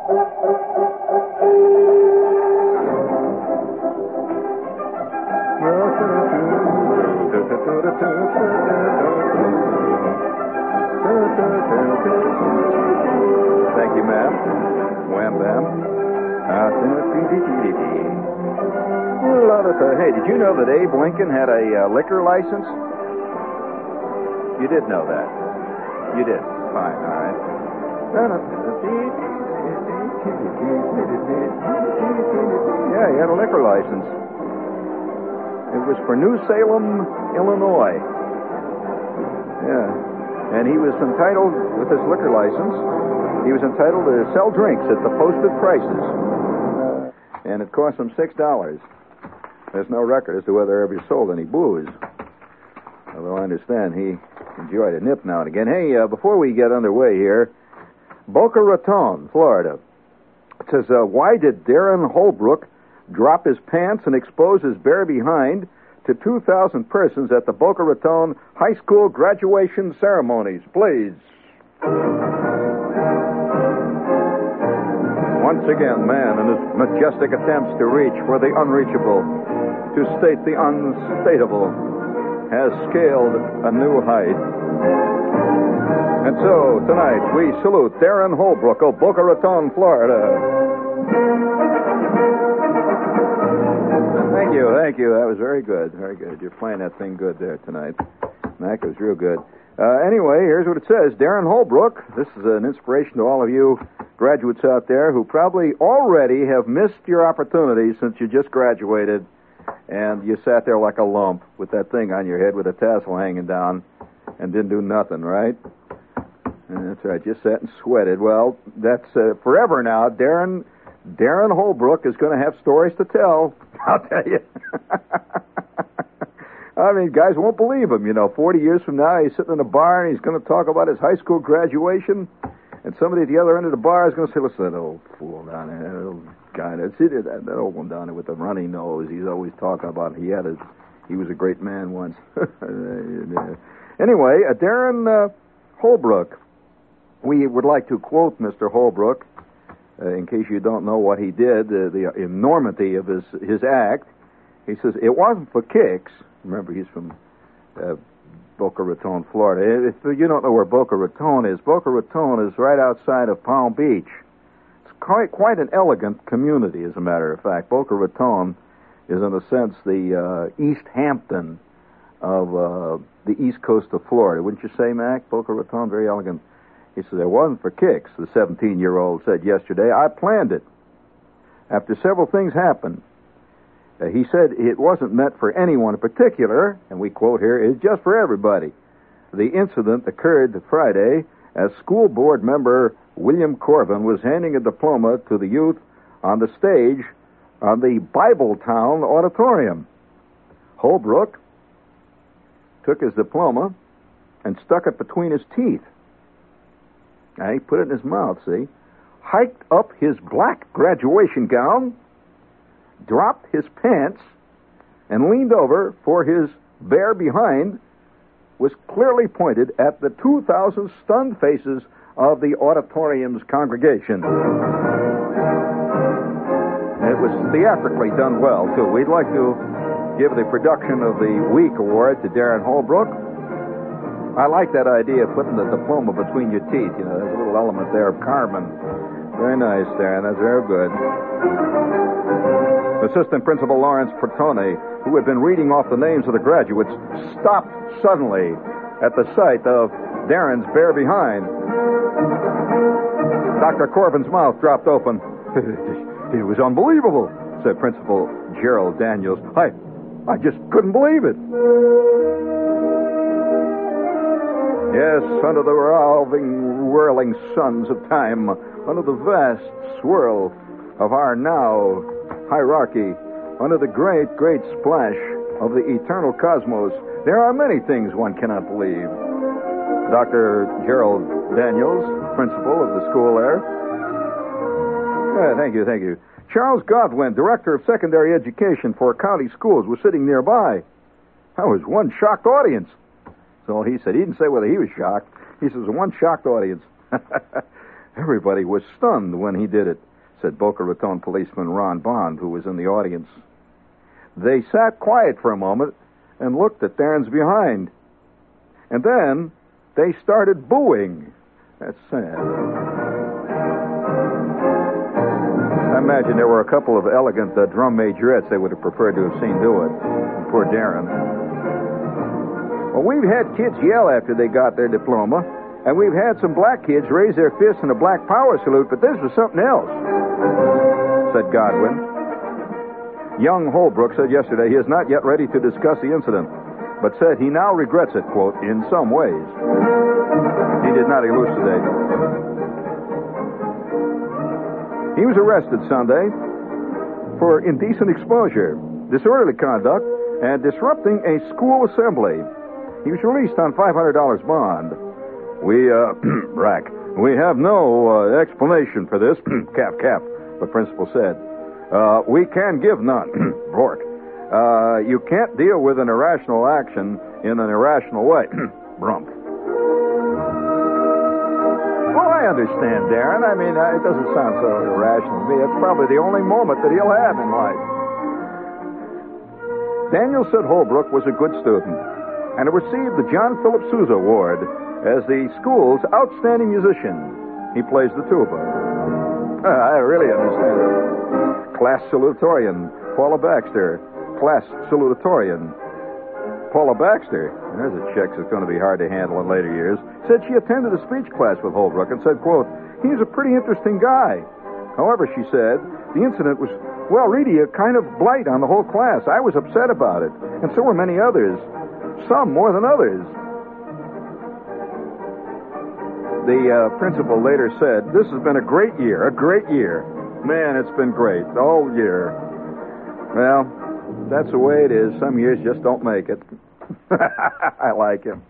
Thank you, ma'am. Wham, bam. Hey, did you know that Abe Lincoln had a liquor license? You did know that. You did. Fine, all right. Yeah, he had a liquor license. It was for New Salem, Illinois. Yeah. And he was entitled, with his liquor license, he was entitled to sell drinks at the posted prices. And it cost him $6. There's no record as to whether he ever sold any booze. Although I understand he enjoyed a nip now and again. Hey, before we get underway here, Boca Raton, Florida. It says, why did Darren Holbrook drop his pants and expose his bare behind to 2,000 persons at the Boca Raton High School graduation ceremonies? Please. Once again, man, in his majestic attempts to reach for the unreachable, to state the unstatable, has scaled a new height. And so, tonight, we salute Darren Holbrook of Boca Raton, Florida. Thank you. That was very good, very good. You're playing that thing good there tonight. Mac, it was real good. Anyway, here's what it says. Darren Holbrook, this is an inspiration to all of you graduates out there who probably already have missed your opportunity since you just graduated and you sat there like a lump with that thing on your head with a tassel hanging down and didn't do nothing, right? And that's right, just sat and sweated. Well, that's forever now. Darren Holbrook is going to have stories to tell, I'll tell you. I mean, guys won't believe him. 40 years from now, he's sitting in a bar and he's going to talk about his high school graduation. And somebody at the other end of the bar is going to say, listen, that old fool down there, that old guy, that old one down there with the runny nose, he's always talking about he was a great man once. Anyway, Darren Holbrook, we would like to quote Mr. Holbrook, in case you don't know what he did, the enormity of his act. He says, it wasn't for kicks. Remember, he's from Boca Raton, Florida. If you don't know where Boca Raton is right outside of Palm Beach. It's quite an elegant community, as a matter of fact. Boca Raton is, in a sense, the East Hampton of the east coast of Florida. Wouldn't you say, Mac? Boca Raton, very elegant. He said, it wasn't for kicks, the 17-year-old said yesterday. I planned it. After several things happened. He said it wasn't meant for anyone in particular, and we quote here, it's just for everybody. The incident occurred Friday as school board member William Corvin was handing a diploma to the youth on the stage on the Bibletown Auditorium. Holbrook took his diploma and stuck it between his teeth. And he put it in his mouth, see? Hiked up his black graduation gown, dropped his pants, and leaned over for his bare behind was clearly pointed at the 2,000 stunned faces of the auditorium's congregation. It was theatrically done well, too. We'd like to give the Production of the Week award to Darren Holbrook. I like that idea of putting the diploma between your teeth. There's a little element there of Carmen. Very nice, Darren. That's very good. Assistant Principal Lawrence Pertone, who had been reading off the names of the graduates, stopped suddenly at the sight of Darren's bare behind. Dr. Corvin's mouth dropped open. It was unbelievable, said Principal Gerald Daniels. I just couldn't believe it. Yes, under the revolving, whirling suns of time, under the vast swirl of our now hierarchy, under the great, great splash of the eternal cosmos, there are many things one cannot believe. Dr. Gerald Daniels, principal of the school there. Thank you. Charles Godwin, director of secondary education for county schools, was sitting nearby. That was one shocked audience. So he said. He didn't say whether he was shocked. He says, one shocked audience. Everybody was stunned when he did it, said Boca Raton policeman Ron Bond, who was in the audience. They sat quiet for a moment and looked at Darren's behind. And then they started booing. That's sad. I imagine there were a couple of elegant drum majorettes they would have preferred to have seen do it. Poor Darren. Well, we've had kids yell after they got their diploma, and we've had some black kids raise their fists in a black power salute, but this was something else, said Godwin. Young Holbrook said yesterday he is not yet ready to discuss the incident, but said he now regrets it, quote, in some ways. He did not elucidate. He was arrested Sunday for indecent exposure, disorderly conduct, and disrupting a school assembly. He was released on $500 bond. We have no explanation for this, cap, the principal said. We can give none, Bork. You can't deal with an irrational action in an irrational way, Brump. Well, I understand, Darren. I mean, it doesn't sound so irrational to me. It's probably the only moment that he'll have in life. Daniel said Holbrook was a good student and received the John Philip Sousa Award as the school's outstanding musician. He plays the tuba. I really understand it. Class salutatorian, Paula Baxter. Class salutatorian, Paula Baxter. There's a chick that's going to be hard to handle in later years. Said she attended a speech class with Holbrook and said, quote, he's a pretty interesting guy. However, she said, the incident was, well, really a kind of blight on the whole class. I was upset about it, and so were many others. Some more than others. The principal later said, this has been a great year. Man, it's been great, the whole year. Well, that's the way it is. Some years just don't make it. I like him.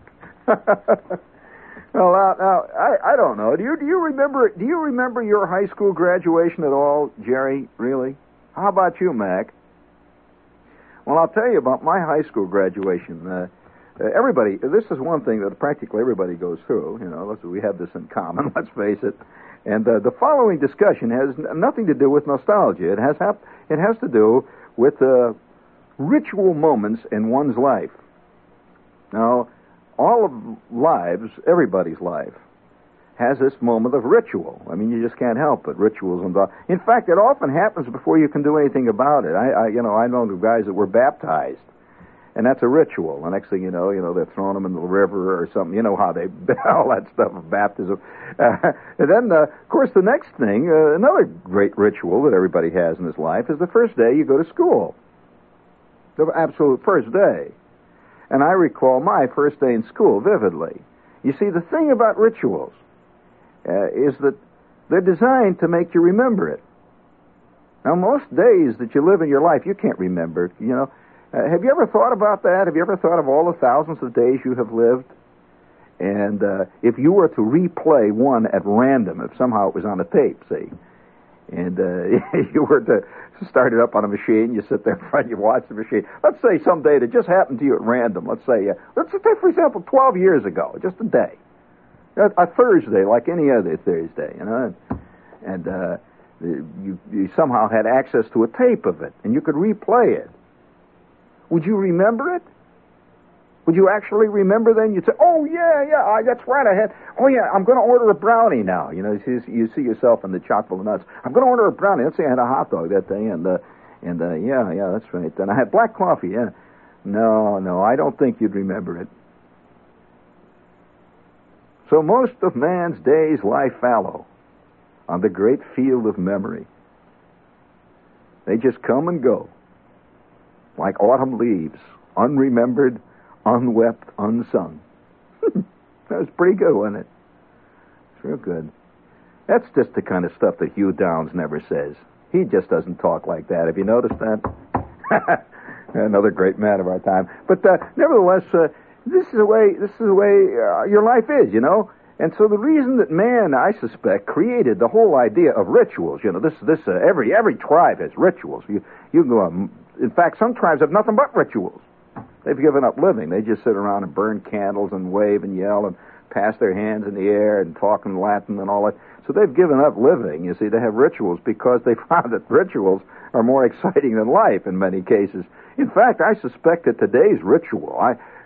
Well, now, I don't know. Do you remember your high school graduation at all, Jerry? Really? How about you, Mac? Well, I'll tell you about my high school graduation. Everybody, this is one thing that practically everybody goes through. You know, we have this in common. Let's face it. And the following discussion has nothing to do with nostalgia. It has to do with ritual moments in one's life. Now, all of lives, everybody's life, has this moment of ritual. I mean, you just can't help it. Rituals involved. In fact, it often happens before you can do anything about it. I know the guys that were baptized, and that's a ritual. The next thing you know, they're throwing them in the river or something. You know how they all that stuff of baptism. And then, of course, the next thing, another great ritual that everybody has in his life is the first day you go to school. The absolute first day. And I recall my first day in school vividly. You see, the thing about rituals is that they're designed to make you remember it. Now, most days that you live in your life, you can't remember it, you know. Have you ever thought about that? Have you ever thought of all the thousands of days you have lived? And if you were to replay one at random, if somehow it was on a tape, see, and you were to start it up on a machine, you sit there in front, you watch the machine. Let's say someday that just happened to you at random. Let's say, for example, 12 years ago, just a day. A Thursday, like any other Thursday, you know. And you somehow had access to a tape of it, and you could replay it. Would you remember it? Would you actually remember then? You'd say, oh, yeah, that's right, I'm going to order a brownie now. You know, you see yourself in the chock full of nuts. I'm going to order a brownie. Let's say I had a hot dog that day, and yeah, that's right. And I had black coffee, yeah. No, I don't think you'd remember it. So most of man's days lie fallow on the great field of memory. They just come and go, like autumn leaves, unremembered, unwept, unsung. That was pretty good, wasn't it? It's real good. That's just the kind of stuff that Hugh Downs never says. He just doesn't talk like that. Have you noticed that? Another great man of our time. But nevertheless, this is the way your life is, you know. And so the reason that man, I suspect, created the whole idea of rituals, you know, every tribe has rituals. You can go on. In fact, some tribes have nothing but rituals. They've given up living. They just sit around and burn candles and wave and yell and pass their hands in the air and talk in Latin and all that. So they've given up living, you see, to have rituals because they found that rituals are more exciting than life in many cases. In fact, I suspect that today's ritual,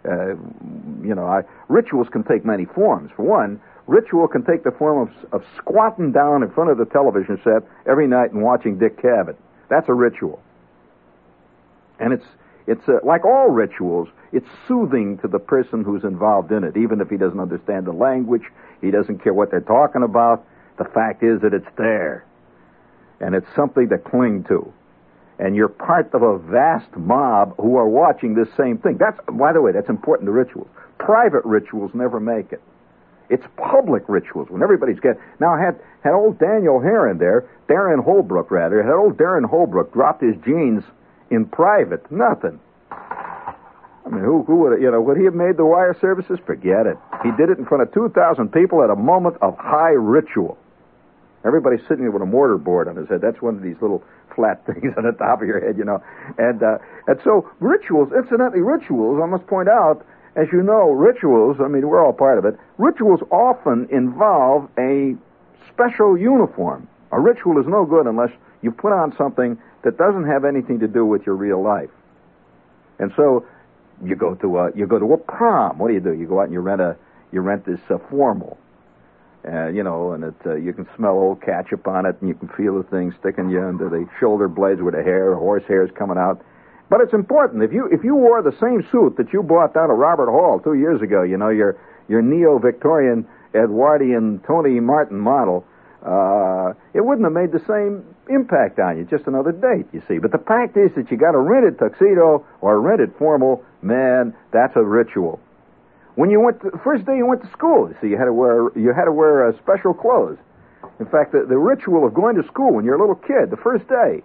rituals can take many forms. For one, ritual can take the form of squatting down in front of the television set every night and watching Dick Cavett. That's a ritual. And it's like all rituals, it's soothing to the person who's involved in it, even if he doesn't understand the language, he doesn't care what they're talking about. The fact is that it's there, and it's something to cling to. And you're part of a vast mob who are watching this same thing. By the way, that's important to rituals. Private rituals never make it. It's public rituals when everybody's Now, had old Darren Holbrook dropped his jeans in private, nothing. I mean, who would would he have made the wire services? Forget it. He did it in front of 2,000 people at a moment of high ritual. Everybody's sitting there with a mortar board on his head. That's one of these little flat things on the top of your head, And so rituals, incidentally, I must point out, as you know, rituals, I mean, we're all part of it, rituals often involve a special uniform. A ritual is no good unless you put on something that doesn't have anything to do with your real life. And so you go to a prom. What do? You go out and you rent this formal. And you can smell old ketchup on it, and you can feel the thing sticking you under the shoulder blades with the hair, horse hairs coming out. But it's important. If you wore the same suit that you bought down at Robert Hall 2 years ago, your neo-Victorian Edwardian Tony Martin model, it wouldn't have made the same impact on you. Just another date, you see. But the fact is that you got a rented tuxedo or a rented formal, man, that's a ritual. When the first day you went to school, you see, you had to wear special clothes. In fact, the ritual of going to school when you're a little kid, the first day,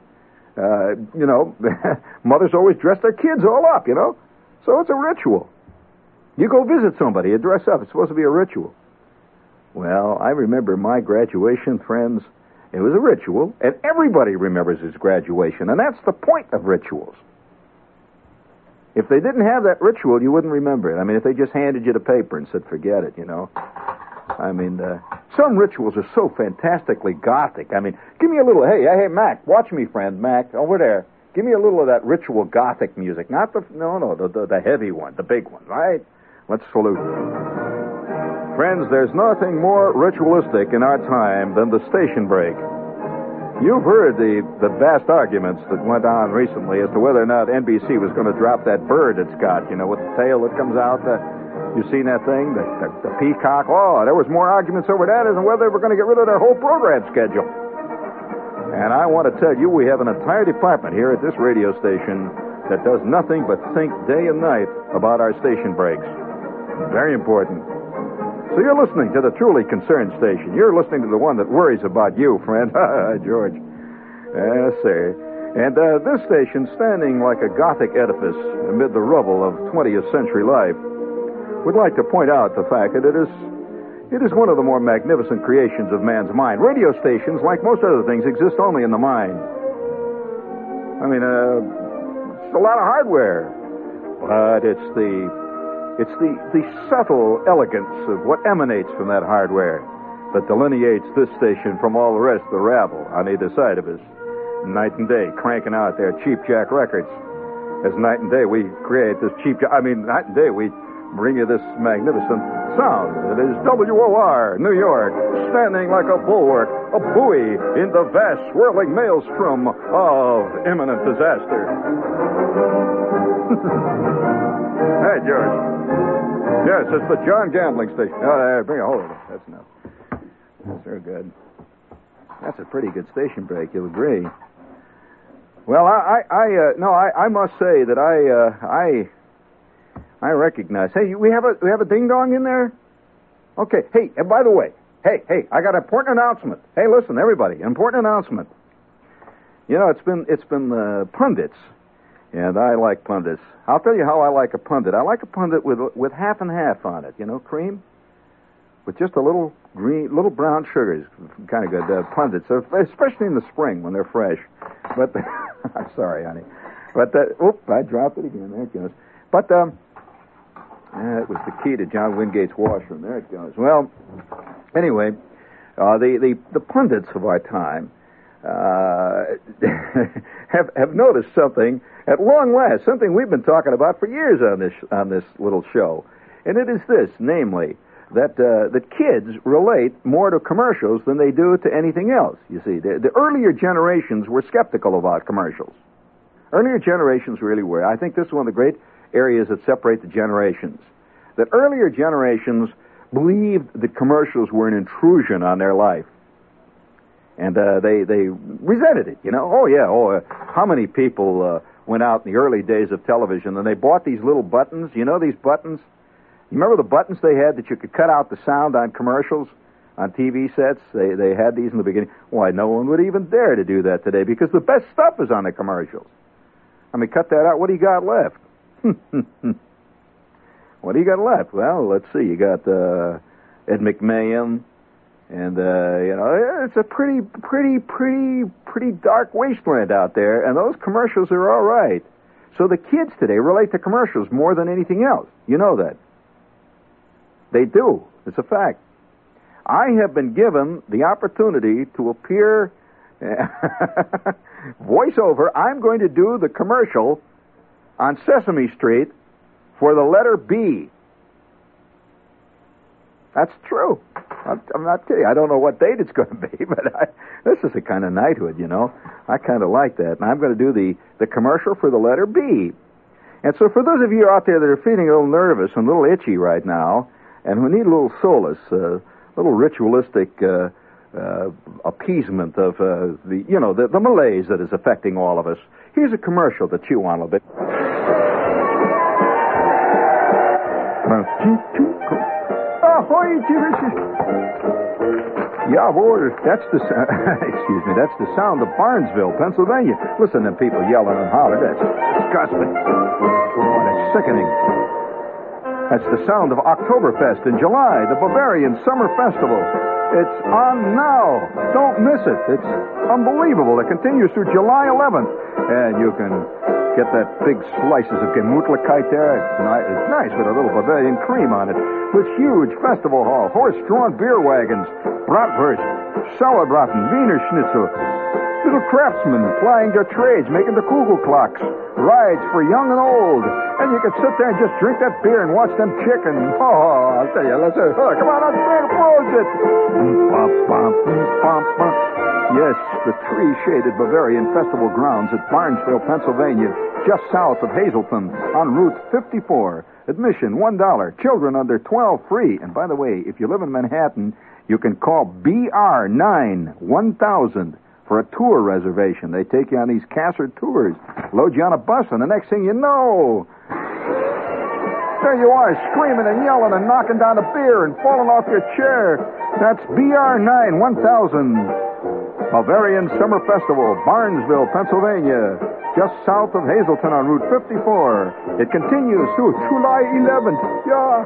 mothers always dress their kids all up, So it's a ritual. You go visit somebody, you dress up. It's supposed to be a ritual. Well, I remember my graduation, friends. It was a ritual, and everybody remembers his graduation, and that's the point of rituals. If they didn't have that ritual, you wouldn't remember it. I mean, if they just handed you the paper and said, forget it, I mean, some rituals are so fantastically gothic. I mean, give me a little, hey, Mac, watch me, friend, Mac, over there. Give me a little of that ritual gothic music. Not the heavy one, the big one, right? Let's salute. Friends, there's nothing more ritualistic in our time than the station break. You've heard the vast arguments that went on recently as to whether or not NBC was going to drop that bird it's got, with the tail that comes out. You've seen that thing, the peacock? Oh, there was more arguments over that as to whether they were going to get rid of their whole program schedule. And I want to tell you, we have an entire department here at this radio station that does nothing but think day and night about our station breaks. Very important. So you're listening to the truly concerned station. You're listening to the one that worries about you, friend. George. Yes, sir. And this station, standing like a Gothic edifice amid the rubble of 20th century life, would like to point out the fact that it is one of the more magnificent creations of man's mind. Radio stations, like most other things, exist only in the mind. I mean, it's a lot of hardware, but it's the subtle elegance of what emanates from that hardware that delineates this station from all the rest of the rabble on either side of us. Night and day, cranking out their cheap jack records. As night and day, we create this night and day, we bring you this magnificent sound. It is WOR, New York, standing like a bulwark, a buoy in the vast swirling maelstrom of imminent disaster. Hey, George. Yes, it's the John Gambling Station. Oh, bring a hold of it. That's enough. That's very good. That's a pretty good station break, you'll agree. Well, I must say that I recognize. Hey, we have a ding dong in there. Okay. Hey, and by the way, hey, I got an important announcement. Hey, listen, everybody, important announcement. It's been pundits. And I like pundits. I'll tell you how I like a pundit. I like a pundit with half and half on it, cream, with just a little brown sugars. Kind of good pundits, especially in the spring when they're fresh. But I'm sorry, honey. But I dropped it again. There it goes. But it was the key to John Wingate's washroom. There it goes. Well, anyway, The pundits of our time have noticed something at long last, something we've been talking about for years on this little show, and it is this, namely, that kids relate more to commercials than they do to anything else. You see, the earlier generations were skeptical about commercials. Earlier generations really were. I think this is one of the great areas that separate the generations. That earlier generations believed that commercials were an intrusion on their life. And they resented it, you know. How many people went out in the early days of television and they bought these little buttons, you know, these buttons? You remember the buttons they had that you could cut out the sound on commercials, on TV sets? They had these in the beginning. Why, no one would even dare to do that today because the best stuff is on the commercials. I mean, cut that out. What do you got left? What do you got left? Well, let's see. You got Ed McMahon, and it's a pretty dark wasteland out there. And those commercials are all right. So the kids today relate to commercials more than anything else. You know that. They do. It's a fact. I have been given the opportunity to appear voiceover. I'm going to do the commercial on Sesame Street for the letter B. That's true. I'm not kidding. I don't know what date it's going to be, but this is a kind of knighthood, you know. I kind of like that. And I'm going to do the commercial for the letter B. And so for those of you out there that are feeling a little nervous and a little itchy right now, and who need a little solace, a little ritualistic appeasement of the malaise that is affecting all of us, here's a commercial to chew on a little bit. Ahoy, Jawohl, that's the excuse me, that's the sound of Barnesville, Pennsylvania. Listen to people yelling and hollering. That's disgusting. Oh, that's sickening. That's the sound of Oktoberfest in July, the Bavarian Summer Festival. It's on now. Don't miss it. It's unbelievable. It continues through July 11th. And you can get that big slices of Gemütlichkeit there. It's nice with a little Bavarian cream on it. With huge festival hall, horse-drawn beer wagons, bratwurst, sauerbraten, Wiener Schnitzel, little craftsmen plying their trades, making the Kugelklocks, rides for young and old. And you can sit there and just drink that beer and watch them chicken. Oh, I'll tell you, come on, let's close it. Yes, the tree-shaded Bavarian Festival grounds at Barnesville, Pennsylvania, just south of Hazleton on Route 54. Admission, $1. Children under 12, free. And by the way, if you live in Manhattan, you can call BR9-1000 for a tour reservation. They take you on these Casser tours, load you on a bus, and the next thing you know, there you are, screaming and yelling and knocking down a beer and falling off your chair. That's BR9-1000, Bavarian Summer Festival, Barnesville, Pennsylvania, just south of Hazleton on Route 54. It continues through July 11th. Yeah.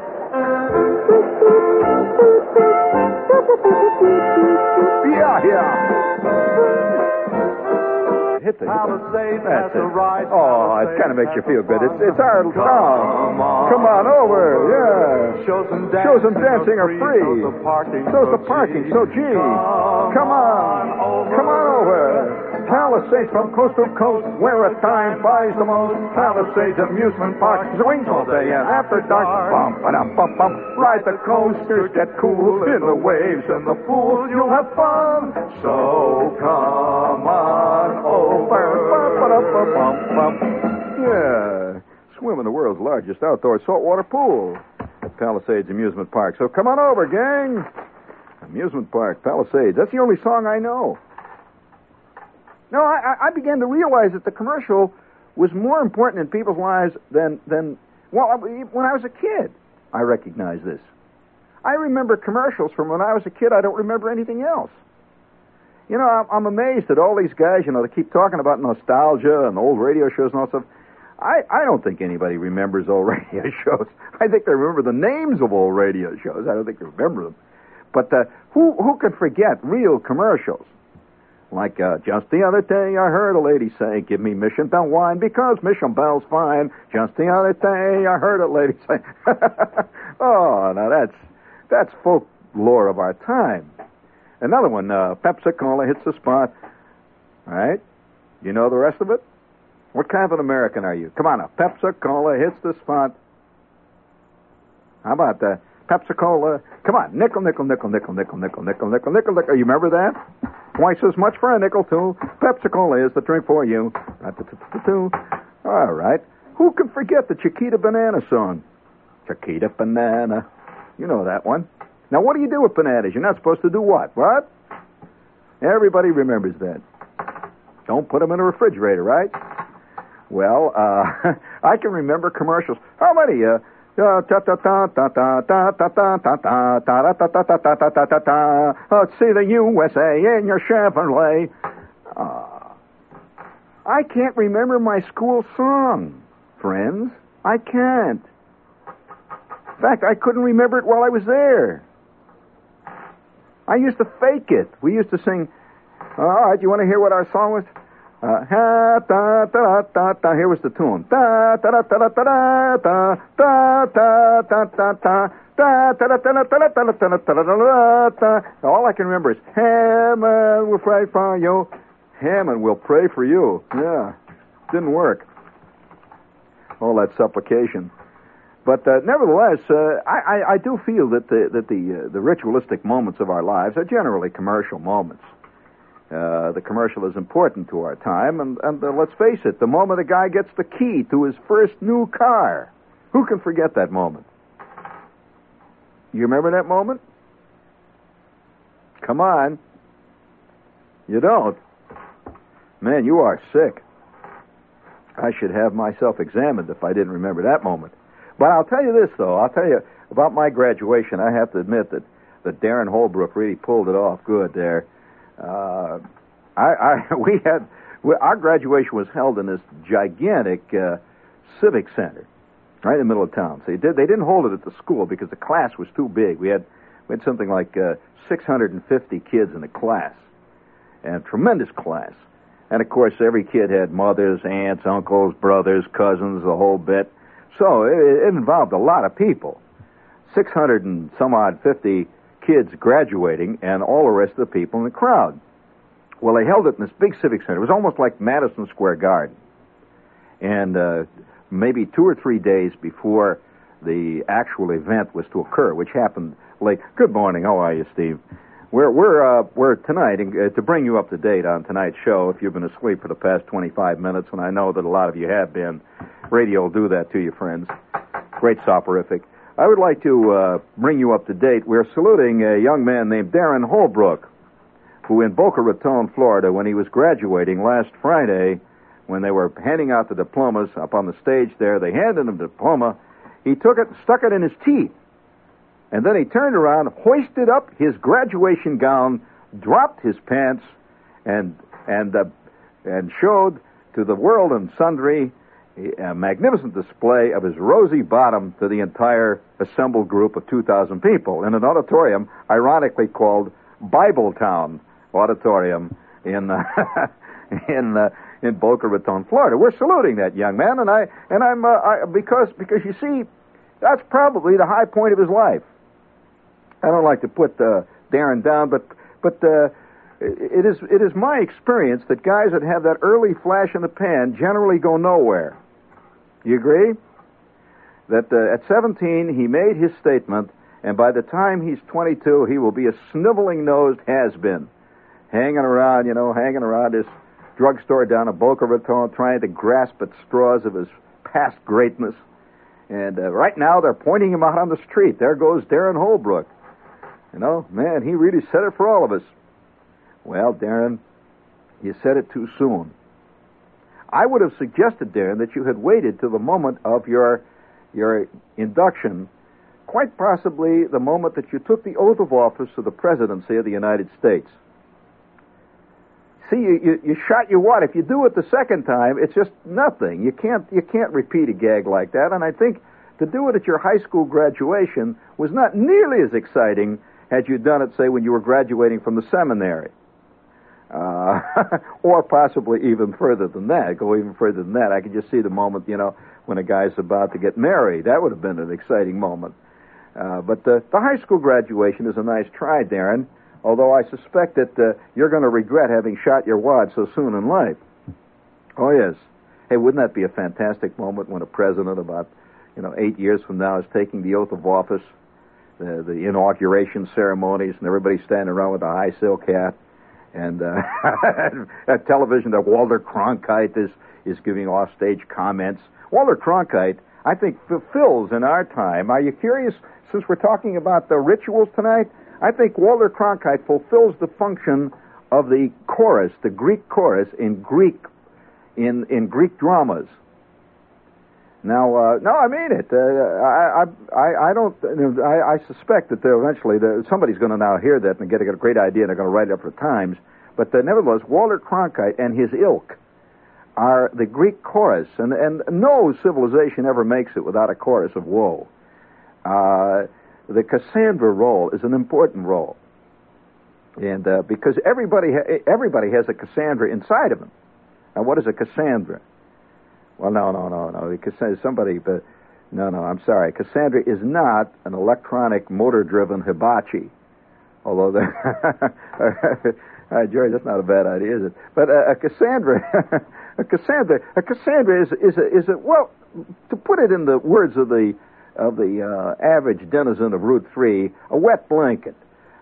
Hit the Palisades. That's it. Oh, it kind of makes you feel good. It's our song. Come on over. Yeah. Shows and dancing are free. So's the parking. So, gee, come on over. Palisades from coast to coast, where a time buys the most. Palisades Amusement Park, swings all day and after dark. Bump, ba-dum, bump, bump. Ride the coasters, get cool in the waves and the pools. You'll have fun, so come on over. Yeah, swim in the world's largest outdoor saltwater pool at Palisades Amusement Park. So come on over, gang. Amusement Park, Palisades. That's the only song I know. No, I began to realize that the commercial was more important in people's lives than when I was a kid. I recognized this. I remember commercials from when I was a kid. I don't remember anything else. You know, I'm amazed at all these guys, you know, they keep talking about nostalgia and old radio shows and all that stuff. I don't think anybody remembers old radio shows. I think they remember the names of old radio shows. I don't think they remember them. But who can forget real commercials? Like, just the other day I heard a lady say, give me Mission Bell wine because Mission Bell's fine. Just the other day I heard a lady say, oh, now that's folklore of our time. Another one, Pepsi-Cola hits the spot. All right? You know the rest of it? What kind of an American are you? Come on now. Pepsi-Cola hits the spot. How about Pepsi-Cola? Come on. Nickel, nickel, nickel, nickel, nickel, nickel, nickel, nickel, nickel, nickel. You remember that? Twice as much for a nickel, too. Pepsi-Cola is the drink for you. All right. Who can forget the Chiquita Banana song? Chiquita Banana. You know that one. Now, what do you do with bananas? You're not supposed to do what? What? Everybody remembers that. Don't put them in a refrigerator, right? Well, I can remember commercials. How many? Let's see the USA in your Chevrolet. I can't remember my school song, friends. I can't. In fact, I couldn't remember it while I was there. I used to fake it. We used to sing. All right, you want to hear what our song was? Here was the tune. All I can remember is Hammond will pray for you. Hammond will pray for you. Yeah, didn't work. All that supplication. But nevertheless, I do feel that the ritualistic moments of our lives are generally commercial moments. The commercial is important to our time, and let's face it, the moment a guy gets the key to his first new car, who can forget that moment? You remember that moment? Come on. You don't? Man, you are sick. I should have myself examined if I didn't remember that moment. But I'll tell you this, though. I'll tell you about my graduation. I have to admit that Darren Holbrook really pulled it off good there. Our graduation was held in this gigantic civic center, right in the middle of town. So they didn't hold it at the school because the class was too big. We had something like 650 kids in the class, and a tremendous class. And of course, every kid had mothers, aunts, uncles, brothers, cousins, the whole bit. So it involved a lot of people. 600 and some odd 50 kids graduating, and all the rest of the people in the crowd. Well, they held it in this big civic center. It was almost like Madison Square Garden. And maybe 2 or 3 days before the actual event was to occur, which happened late. Good morning. How are you, Steve? We're tonight, to bring you up to date on tonight's show, if you've been asleep for the past 25 minutes, and I know that a lot of you have been. Radio will do that to you, friends. Great soporific. I would like to bring you up to date. We're saluting a young man named Darren Holbrook, who in Boca Raton, Florida, when he was graduating last Friday, when they were handing out the diplomas up on the stage there, they handed him the diploma. He took it and stuck it in his teeth. And then he turned around, hoisted up his graduation gown, dropped his pants, and showed to the world and sundry a magnificent display of his rosy bottom to the entire assembled group of 2,000 people in an auditorium ironically called Bibletown Auditorium in Boca Raton, Florida. We're saluting that young man, because you see, that's probably the high point of his life. I don't like to put Darren down, but it is my experience that guys that have that early flash in the pan generally go nowhere. You agree? That at 17 he made his statement, and by the time he's 22 he will be a sniveling-nosed has-been, hanging around this drugstore down in Boca Raton, trying to grasp at straws of his past greatness. And right now they're pointing him out on the street. There goes Darren Holbrook. Man, he really said it for all of us. Well, Darren, you said it too soon. I would have suggested, Darren, that you had waited till the moment of your induction, quite possibly the moment that you took the oath of office of the presidency of the United States. See, you shot your wad. If you do it the second time, it's just nothing. You can't repeat a gag like that. And I think to do it at your high school graduation was not nearly as exciting had you done it, say, when you were graduating from the seminary. Or possibly even further than that. Go even further than that. I could just see the moment, when a guy's about to get married. That would have been an exciting moment. But the high school graduation is a nice try, Darren. although I suspect that you're going to regret having shot your wad so soon in life. Oh, yes. Hey, wouldn't that be a fantastic moment when a president about, 8 years from now is taking the oath of office, the inauguration ceremonies, and everybody's standing around with a high silk hat, and at television that Walter Cronkite is giving offstage comments. Walter Cronkite, I think, fulfills in our time. Are you curious, since we're talking about the rituals tonight? I think Walter Cronkite fulfills the function of the chorus, the Greek chorus in Greek dramas. Now, no, I mean it. I suspect that eventually somebody's going to now hear that and get a great idea, and they're going to write it up for Times. But nevertheless, Walter Cronkite and his ilk are the Greek chorus, and no civilization ever makes it without a chorus of woe. The Cassandra role is an important role, and because everybody has a Cassandra inside of them. Now, what is a Cassandra? Well, no. I'm sorry. Cassandra is not an electronic motor-driven hibachi. Although, George, that's not a bad idea, is it? But a Cassandra is a well, to put it in the words of the average denizen of Route 3, a wet blanket.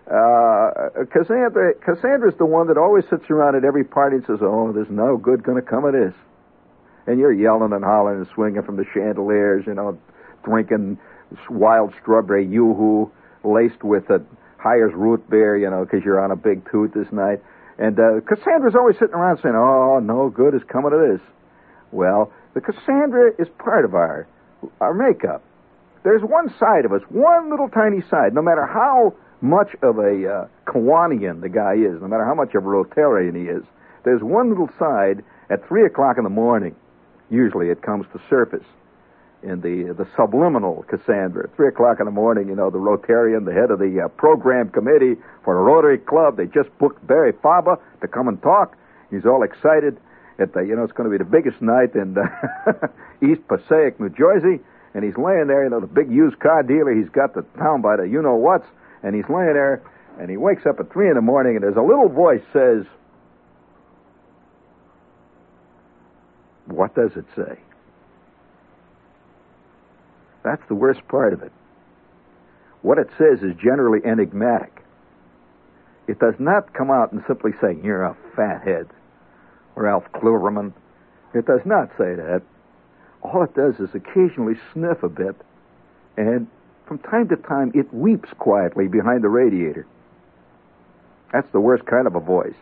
Cassandra's the one that always sits around at every party and says, "Oh, there's no good going to come of this." And you're yelling and hollering and swinging from the chandeliers, drinking wild strawberry yoo-hoo laced with a Hires root beer, because you're on a big toot this night. And Cassandra's always sitting around saying, "Oh, no good is coming of this." Well, the Cassandra is part of our makeup. There's one side of us, one little tiny side, no matter how much of a Kiwanian the guy is, no matter how much of a Rotarian he is, there's one little side at 3 o'clock in the morning. Usually it comes to surface in the subliminal Cassandra. 3 o'clock in the morning, the Rotarian, the head of the program committee for the Rotary Club, they just booked Barry Faba to come and talk. He's all excited. It's going to be the biggest night in East Passaic, New Jersey. And he's laying there, the big used car dealer. He's got the town by the you-know-whats. And he's laying there, and he wakes up at 3 in the morning, and there's a little voice says, "What does it say?" That's the worst part of it. What it says is generally enigmatic. It does not come out and simply say, "You're a fathead," or "Ralph Kluverman." It does not say that. All it does is occasionally sniff a bit, and from time to time it weeps quietly behind the radiator. That's the worst kind of a voice.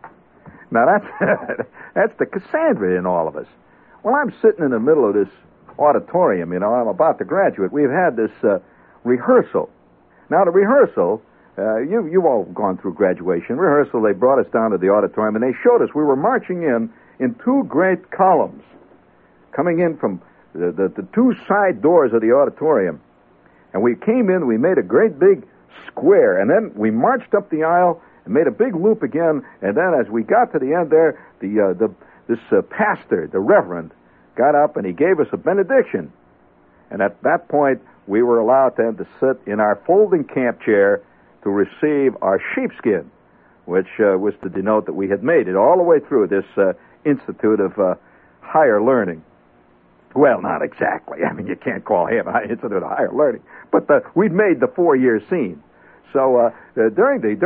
Now that's the Cassandra in all of us. Well, I'm sitting in the middle of this auditorium, I'm about to graduate. We've had this rehearsal. Now, the rehearsal, you've all gone through graduation rehearsal. They brought us down to the auditorium, and they showed us we were marching in 2 great columns, coming in from the 2 side doors of the auditorium. And we came in, we made a great big square, and then we marched up the aisle and made a big loop again, and then as we got to the end there, this pastor, the reverend, got up and he gave us a benediction. And at that point, we were allowed then to sit in our folding camp chair to receive our sheepskin, which was to denote that we had made it all the way through this Institute of Higher Learning. Well, not exactly. I mean, you can't call him an Institute of Higher Learning, but we'd made the 4-year scene. So during the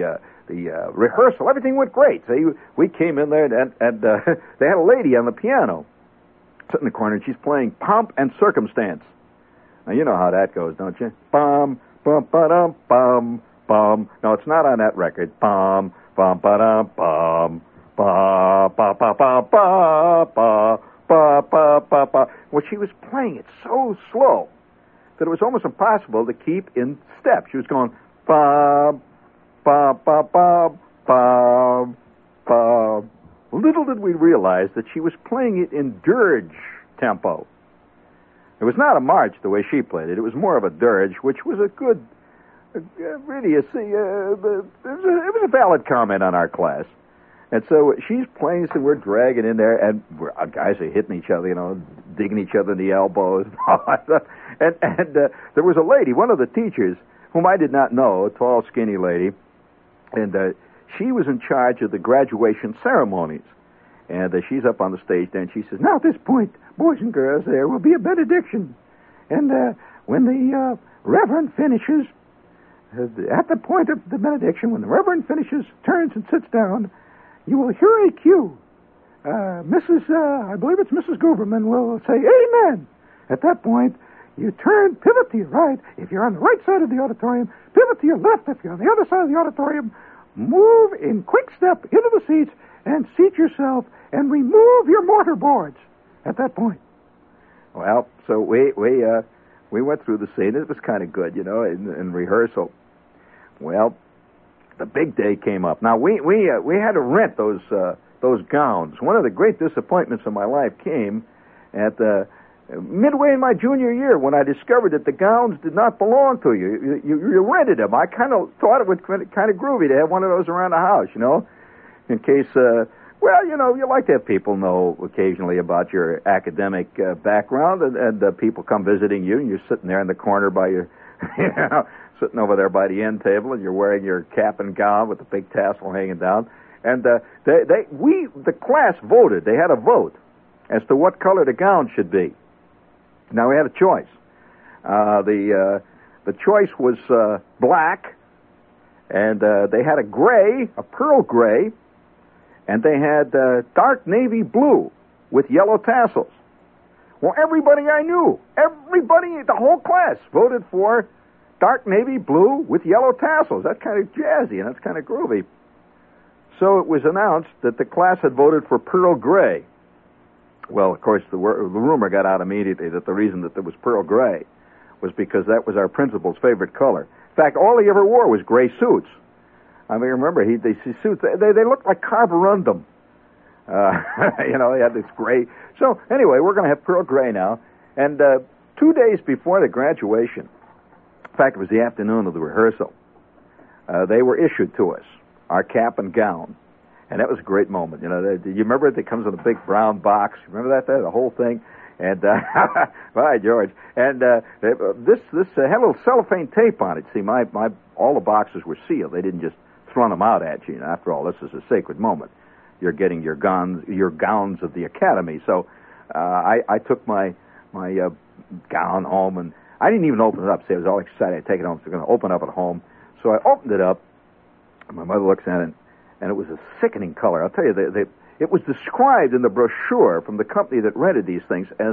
rehearsal, everything went great. So we came in there, and they had a lady on the piano sitting in the corner, and she's playing Pomp and Circumstance. Now, you know how that goes, don't you? Bum, bum, ba-dum, bum, bum. No, it's not on that record. Bum, bum, ba-dum, bum, ba, ba, ba, ba, ba, ba, ba, ba, ba, ba. Well, she was playing it so slow that it was almost impossible to keep in step. She was going, bum, bum, bum, bum, bum, bum. Little did we realize that she was playing it in dirge tempo. It was not a march the way she played it. It was more of a dirge, which was a good, really, it was a valid comment on our class. And so she's playing, so we're dragging in there, and our guys are hitting each other, digging each other in the elbows. And there was a lady, one of the teachers, whom I did not know, a tall, skinny lady, And she was in charge of the graduation ceremonies. And she's up on the stage there, and she says, "Now at this point, boys and girls, there will be a benediction. And when the Reverend finishes, at the point of the benediction, when the Reverend finishes, turns and sits down, you will hear a cue. I believe it's Mrs. Gooberman, will say, 'Amen.' At that point, you turn, pivot to your right. If you're on the right side of the auditorium, pivot to your left. If you're on the other side of the auditorium, move in quick step into the seats and seat yourself and remove your mortarboards at that point." Well, so we went through the scene. It was kind of good, in rehearsal. Well, the big day came up. Now we had to rent those gowns. One of the great disappointments of my life came at midway in my junior year when I discovered that the gowns did not belong to you. You rented them. I kind of thought it would kind of groovy to have one of those around the house, in case. You like to have people know occasionally about your academic background, and people come visiting you, and you're sitting there in the corner by your, sitting over there by the end table, and you're wearing your cap and gown with the big tassel hanging down. And the class voted. They had a vote as to what color the gown should be. Now we had a choice. The choice was black, and they had a gray, a pearl gray, and they had dark navy blue with yellow tassels. Well, everybody I knew, the whole class voted for dark navy blue with yellow tassels. That's kind of jazzy, and that's kind of groovy. So it was announced that the class had voted for pearl gray. Well, of course, the rumor got out immediately that the reason that there was pearl gray was because that was our principal's favorite color. In fact, all he ever wore was gray suits. I mean, remember, these suits, they looked like carborundum. He had this gray. So, anyway, we're going to have pearl gray now. And 2 days before the graduation, in fact, it was the afternoon of the rehearsal, they were issued to us, our cap and gown. And that was a great moment. You remember it? It comes in a big brown box. Remember that? The whole thing? And, by George. And this had a little cellophane tape on it. See, all the boxes were sealed. They didn't just throw them out at you. After all, this is a sacred moment. You're getting your gowns of the academy. So I took my gown home, and I didn't even open it up. See, I was all excited. I'd take it home. So I'm going to open it up at home. So I opened it up. My mother looks at it, and it was a sickening color. I'll tell you, it was described in the brochure from the company that rented these things as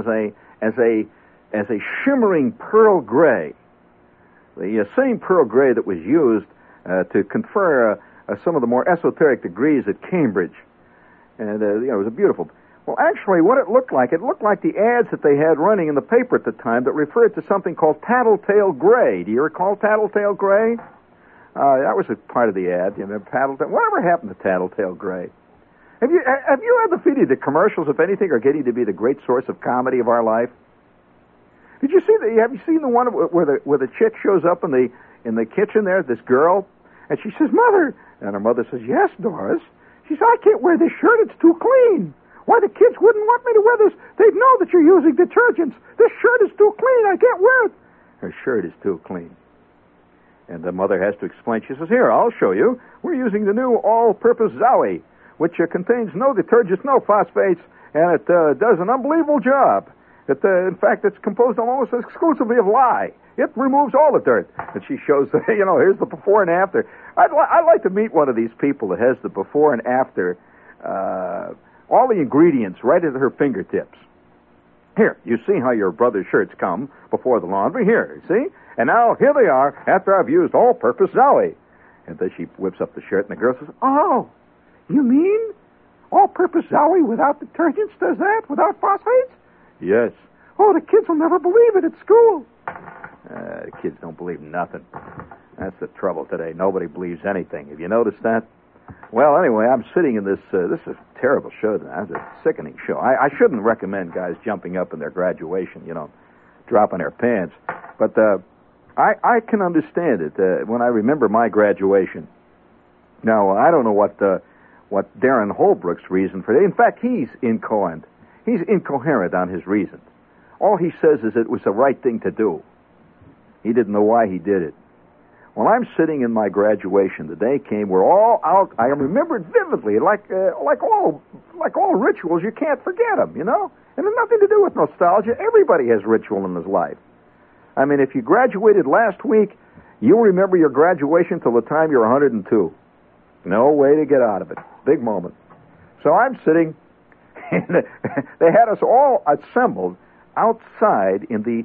a shimmering pearl gray. The same pearl gray that was used to confer some of the more esoteric degrees at Cambridge. And, it was a beautiful... Well, actually, what it looked like the ads that they had running in the paper at the time that referred to something called Tattletale Gray. Do you recall Tattletale Gray? That was a part of the ad. Tattletale... Whatever happened to Tattletale Gray? Have you had the feeling that commercials, if anything, are getting to be the great source of comedy of our life? Have you seen the one where the chick shows up in the kitchen there, this girl, and she says, "Mother," and her mother says, "Yes, Doris." She says, "I can't wear this shirt, it's too clean. Why, the kids wouldn't want me to wear this. They'd know that you're using detergents. This shirt is too clean, I can't wear it." Her shirt is too clean. And the mother has to explain. She says, "Here, I'll show you. We're using the new all-purpose Zowie, which contains no detergents, no phosphates, and it does an unbelievable job. In fact, it's composed almost exclusively of lye. It removes all the dirt." And she shows, here's the before and after. I'd like to meet one of these people that has the before and after, all the ingredients right at her fingertips. "Here, you see how your brother's shirts come before the laundry? Here, see? And now, here they are after I've used all-purpose Zowie." And then she whips up the shirt, and the girl says, "Oh, you mean all-purpose Zowie without detergents does that? Without phosphates?" "Yes." "Oh, the kids will never believe it at school." The kids don't believe nothing. That's the trouble today. Nobody believes anything. Have you noticed that? Well, anyway, I'm sitting in this is a terrible show. That's a sickening show. I shouldn't recommend guys jumping up in their graduation, dropping their pants. But I can understand it when I remember my graduation. Now, I don't know what Darren Holbrook's reason for it. In fact, he's incoherent. He's incoherent on his reasons. All he says is it was the right thing to do. He didn't know why he did it. Well, I'm sitting in my graduation. The day came. We're all out. I remember it vividly, like all rituals. You can't forget them, you know. And it has nothing to do with nostalgia. Everybody has ritual in his life. I mean, if you graduated last week, you'll remember your graduation till the time you're 102. No way to get out of it. Big moment. So I'm sitting, and they had us all assembled outside in the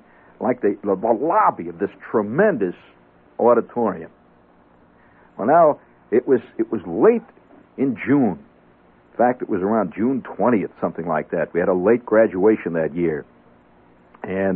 lobby of this tremendous auditorium. Well, now, it was late in June. In fact, it was around June 20th, something like that. We had a late graduation that year. And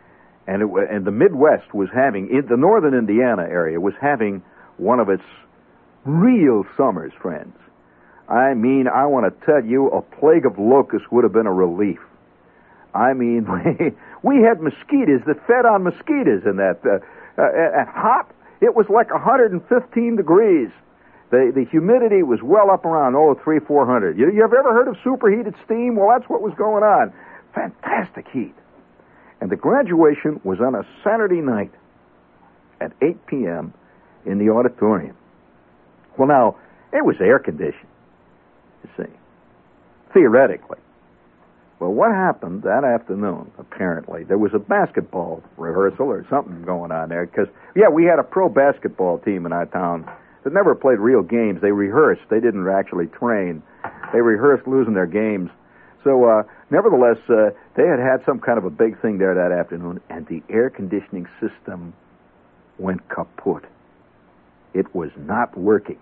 the Midwest was having, in the northern Indiana area, was having one of its real summers, friends. I mean, I want to tell you, a plague of locusts would have been a relief. I mean, we had mosquitoes that fed on mosquitoes in that. Hot, it was like 115 degrees. The humidity was well up around, 300-400. You have ever heard of superheated steam? Well, that's what was going on. Fantastic heat. And the graduation was on a Saturday night at 8 p.m. in the auditorium. Well, now, it was air-conditioned, you see, theoretically. Well, what happened that afternoon, apparently, there was a basketball rehearsal or something going on there, because, we had a pro basketball team in our town that never played real games. They rehearsed. They didn't actually train. They rehearsed losing their games. So, nevertheless, they had some kind of a big thing there that afternoon, and the air conditioning system went kaput. It was not working.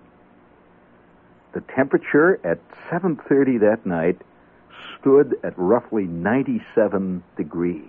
The temperature at 7:30 that night stood at roughly 97 degrees.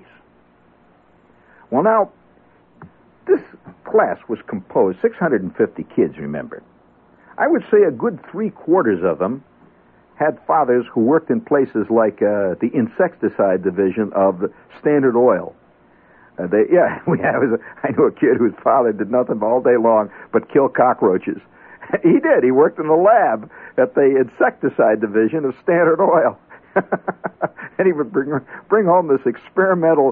Well, now, this class was composed, 650 kids, remember. I would say a good 3/4 of them had fathers who worked in places like the insecticide division of Standard Oil. I knew a kid whose father did nothing all day long but kill cockroaches. He did. He worked in the lab at the insecticide division of Standard Oil. And he would bring home this experimental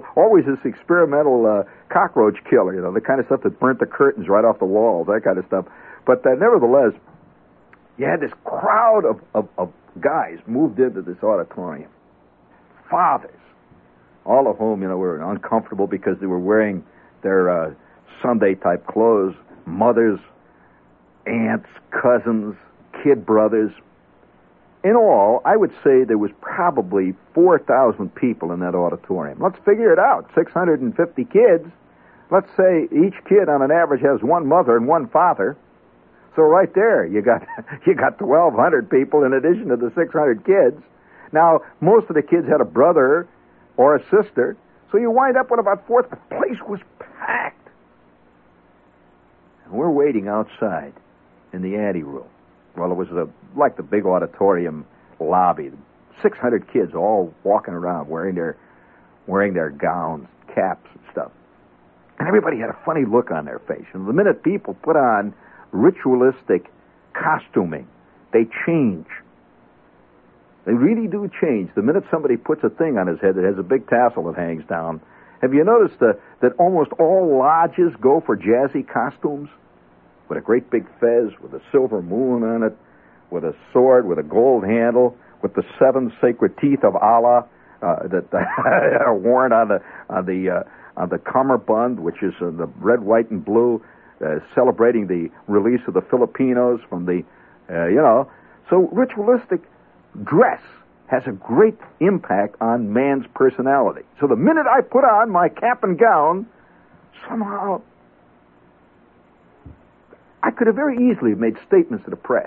cockroach killer, the kind of stuff that burnt the curtains right off the walls, that kind of stuff. But nevertheless, you had this crowd of guys moved into this auditorium. Fathers, all of whom, were uncomfortable because they were wearing their Sunday-type clothes. Mothers, aunts, cousins, kid brothers. In all, I would say there was probably 4,000 people in that auditorium. Let's figure it out. 650 kids. Let's say each kid on an average has one mother and one father. So right there, you got 1,200 people in addition to the 600 kids. Now, most of the kids had a brother or a sister, so you wind up with about 4. The place was packed. And we're waiting outside in the ante room. Well, it was like the big auditorium lobby. 600 kids all walking around wearing their gowns, caps, and stuff. And everybody had a funny look on their face. And the minute people put on ritualistic costuming, they change. They really do change. The minute somebody puts a thing on his head that has a big tassel that hangs down. Have you noticed that almost all lodges go for jazzy costumes? With a great big fez, with a silver moon on it, with a sword, with a gold handle, with the 7 sacred teeth of Allah that are worn on the cummerbund, which is the red, white, and blue, celebrating the release of the Filipinos from the, So ritualistic dress has a great impact on man's personality. So the minute I put on my cap and gown, somehow I could have very easily made statements to the press.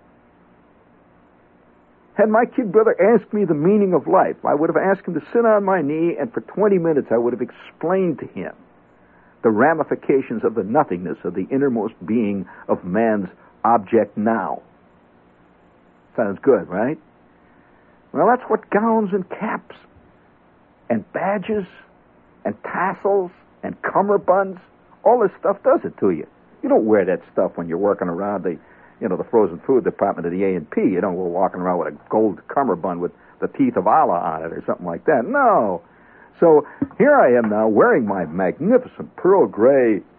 Had my kid brother asked me the meaning of life, I would have asked him to sit on my knee, and for 20 minutes I would have explained to him the ramifications of the nothingness of the innermost being of man's object now. Sounds good, right? Well, that's what gowns and caps and badges and tassels and cummerbunds, all this stuff does it to you. You don't wear that stuff when you're working around the frozen food department of the A&P. You don't go walking around with a gold cummerbund with the teeth of Allah on it or something like that. No. So here I am now wearing my magnificent pearl gray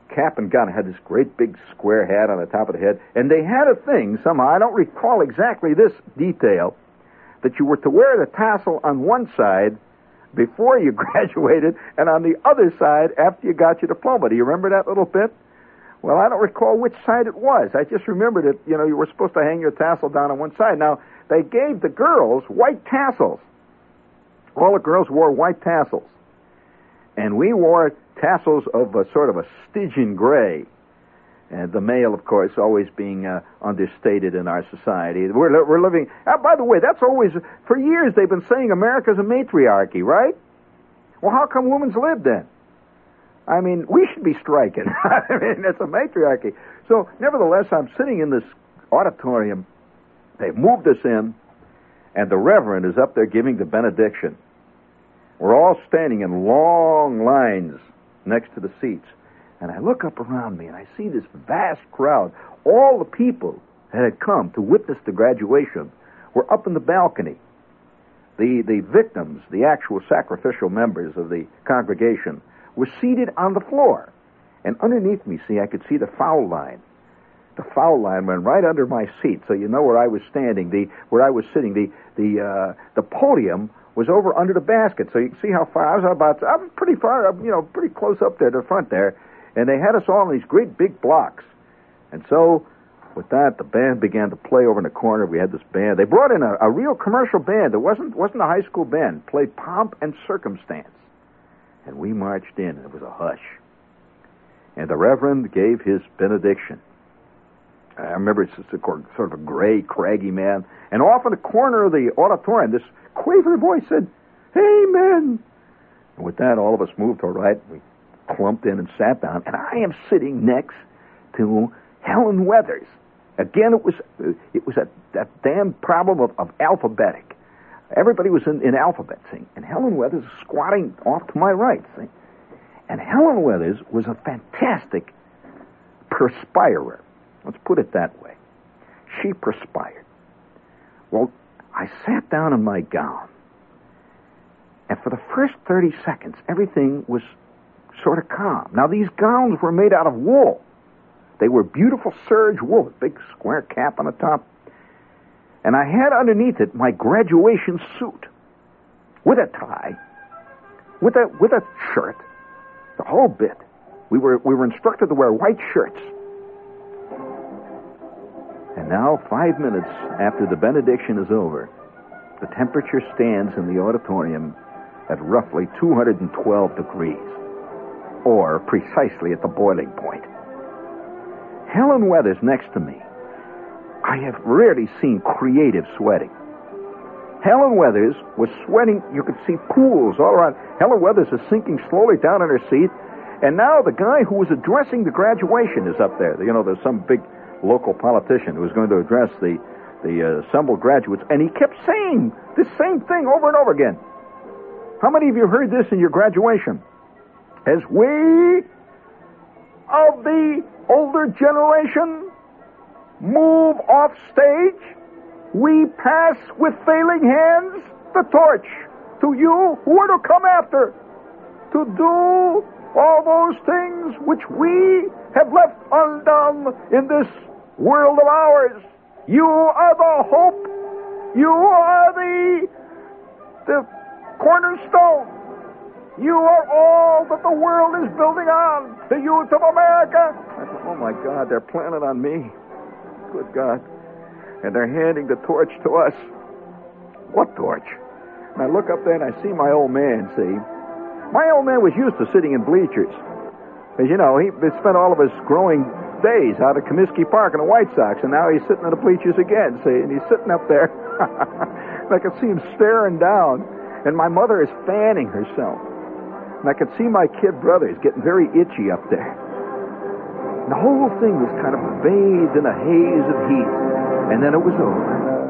cap and gown. It had this great big square hat on the top of the head. And they had a thing, somehow, I don't recall exactly this detail, that you were to wear the tassel on one side before you graduated and on the other side after you got your diploma. Do you remember that little bit? Well, I don't recall which side it was. I just remembered it, you were supposed to hang your tassel down on one side. Now, they gave the girls white tassels. All the girls wore white tassels. And we wore tassels of a sort of a Stygian gray. And the male, of course, always being understated in our society. We're living... by the way, that's always... For years, they've been saying America's a matriarchy, right? Well, how come women's live then? I mean, we should be striking. I mean, it's a matriarchy. So, nevertheless, I'm sitting in this auditorium. They've moved us in, and the Reverend is up there giving the benediction. We're all standing in long lines next to the seats. And I look up around me, and I see this vast crowd. All the people that had come to witness the graduation were up in the balcony. The victims, the actual sacrificial members of the congregation, were seated on the floor. And underneath me, I could see the foul line. The foul line went right under my seat, so you know where I was standing, where I was sitting. The podium was over under the basket, so you can see how far I was pretty far up, pretty close up there to the front there. And they had us all in these great big blocks. And so, with that, the band began to play over in the corner. We had this band. They brought in a real commercial band. It wasn't a high school band. It played Pomp and Circumstance. And we marched in, and it was a hush. And the Reverend gave his benediction. I remember it's just a sort of a gray, craggy man. And off in the corner of the auditorium, this quaver voice said, "Amen." And with that, all of us moved to our right. We clumped in and sat down. And I am sitting next to Helen Weathers. Again, it was that damn problem of alphabetic. Everybody was in alphabet, see? And Helen Weathers was squatting off to my right, see? And Helen Weathers was a fantastic perspirer. Let's put it that way. She perspired. Well, I sat down in my gown. And for the first 30 seconds, everything was sort of calm. Now, these gowns were made out of wool. They were beautiful serge wool, a big square cap on the top. And I had underneath it my graduation suit with a tie, with a shirt, the whole bit. We were instructed to wear white shirts. And now, 5 minutes after the benediction is over, the temperature stands in the auditorium at roughly 212 degrees, or precisely at the boiling point. Helen Weathers next to me. I have rarely seen creative sweating. Helen Weathers was sweating. You could see pools all around. Helen Weathers is sinking slowly down in her seat. And now the guy who was addressing the graduation is up there. There's some big local politician who was going to address the assembled graduates. And he kept saying the same thing over and over again. How many of you heard this in your graduation? As we of the older generation move off stage, we pass with failing hands the torch to you who are to come after, to do all those things which we have left undone in this world of ours. You are the hope. You are the cornerstone. You are all that the world is building on. The youth of America. I thought, oh my God, they're planning on me. Good God. And they're handing the torch to us. What torch? And I look up there and I see my old man, see. My old man was used to sitting in bleachers. As you know, he spent all of his growing days out at Comiskey Park in the White Sox, and now he's sitting in the bleachers again, see. And he's sitting up there. And I could see him staring down. And my mother is fanning herself. And I could see my kid brothers getting very itchy up there. The whole thing was kind of bathed in a haze of heat. And then it was over.